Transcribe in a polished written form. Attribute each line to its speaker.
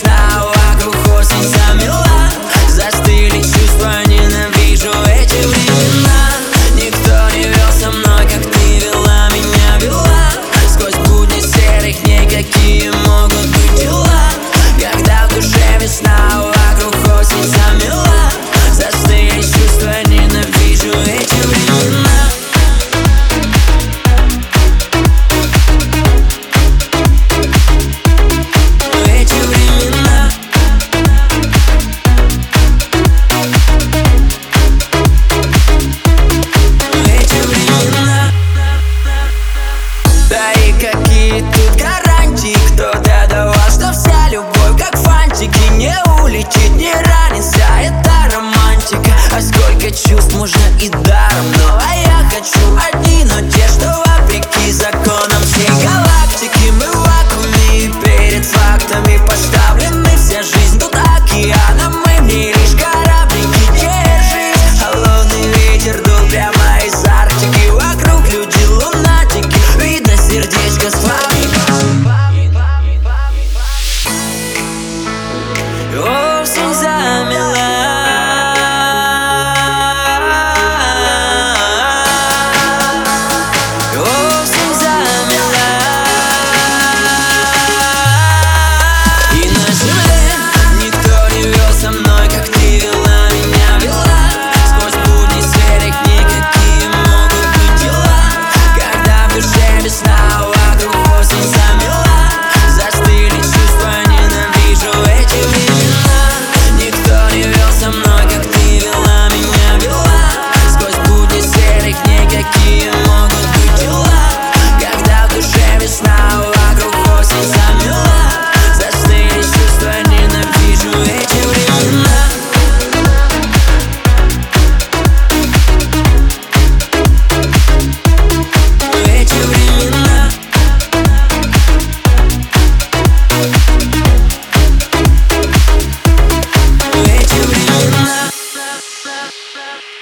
Speaker 1: весна, вокруг осень замела. Застыли чувства, ненавижу эти времена. Никто не вел со мной, как ты вела меня, вела. Сквозь будни серых дней, какие могут быть дела, когда в душе весна, вокруг осень замела. Застыли чувства, ненавижу эти времена. Какие тут гарантии? Кто-то давал, что вся любовь как фантики, не улетит, не